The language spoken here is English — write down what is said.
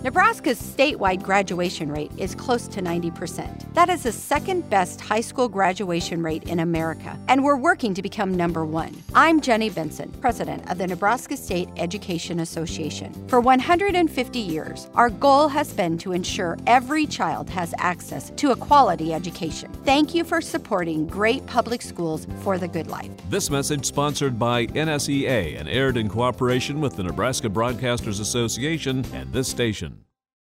Nebraska's statewide graduation rate is close to 90%. That is the second best high school graduation rate in America, and we're working to become number one. I'm Jenny Benson, president of the Nebraska State Education Association. For 150 years, our goal has been to ensure every child has access to a quality education. Thank you for supporting great public schools for the good life. This message sponsored by NSEA and aired in cooperation with the Nebraska Broadcasters Association and this station.